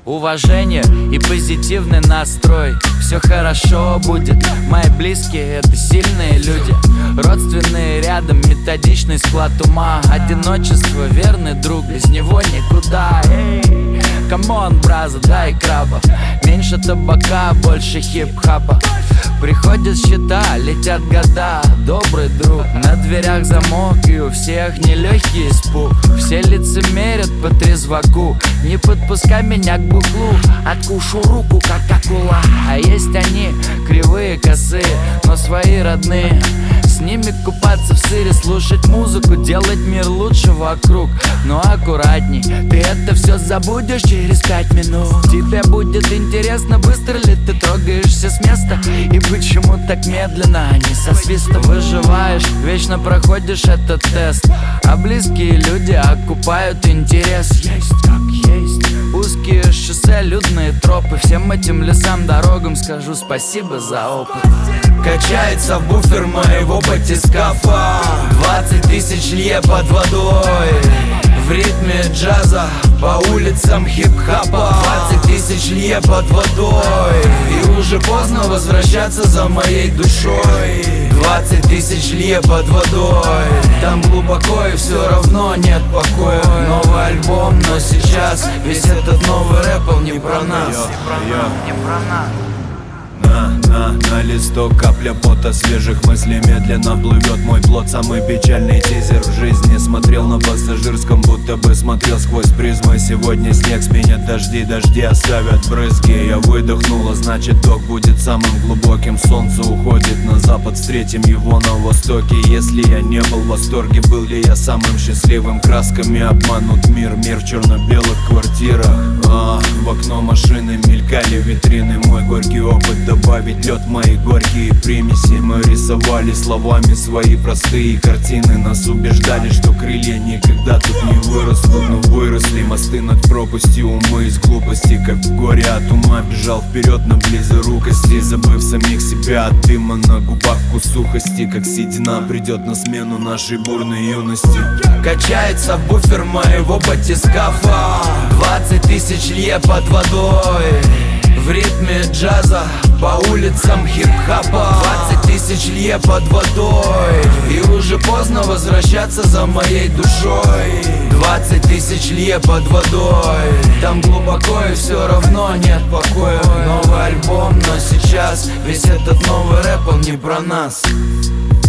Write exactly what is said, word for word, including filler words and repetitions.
уважение и позитивный настрой. Все хорошо будет, мои близкие — это сильные люди. Родственные рядом, методичный склад ума. Одиночество — верный друг, без него никуда. Эй, камон, браза, дай краба. Меньше табака, больше хип-хапа. Приходят счета, летят года, добрый друг. На дверях замок и у всех нелегкий испуг. Все лицемерят по трезваку. Не подпускай меня к бухлу, откушу руку, как акула. А есть они, кривые, косые, но свои родные. С ними купаться в сыре, слушать музыку, делать мир лучше вокруг. Но аккуратней, ты это все забудешь через пять минут. Тебе будет интересно, быстро ли ты трогаешься с места, и почему так медленно, а не со свиста. Выживаешь, вечно проходишь этот тест, а близкие люди окупают интерес. Есть как есть. Узкие шоссе, людные тропы. Всем этим лесам, дорогам скажу спасибо за опыт. Качается в буфер моего батискафа. Двадцать тысяч лье под водой. В ритме джаза, по улицам хип-хапа. Двадцать тысяч лье под водой. И уже поздно возвращаться за моей душой. Двадцать тысяч лье под водой. Там глубоко и все равно нет покоя. Новый альбом, но сейчас весь этот новый рэп, он не про нас. Не про нас. На, на, на листок капля пота, свежих мыслей медленно плывет мой плод. Самый печальный тизер в жизни. Смотрел на пассажирском, будто бы смотрел сквозь призмы. Сегодня снег сменят дожди, дожди оставят брызги. Я выдохнула, значит ток будет самым глубоким. Солнце уходит на запад, встретим его на востоке. Если я не был в восторге, был ли я самым счастливым? Красками обманут мир, мир в черно-белых квартирах. а, В окно машины мелькали витрины. Мой горький опыт добавить лед, мои горькие примеси. Мы рисовали словами свои простые картины. Нас убеждали, что крылья никогда тут не вырастут. Но выросли мосты над пропастью, умы из глупости. Как в горе от ума бежал вперед на близорукости, забыв самих себя от дыма на губах, вкус сухости. Как седина придет на смену нашей бурной юности. Качается в буфер моего батискафа. Двадцать тысяч лье под водой. В ритме джаза, по улицам хип-хапа. Двадцать тысяч лье под водой. И уже поздно возвращаться за моей душой. Двадцать тысяч лье под водой. Там глубоко и все равно нет покоя. Новый альбом, но сейчас весь этот новый рэп, он не про нас.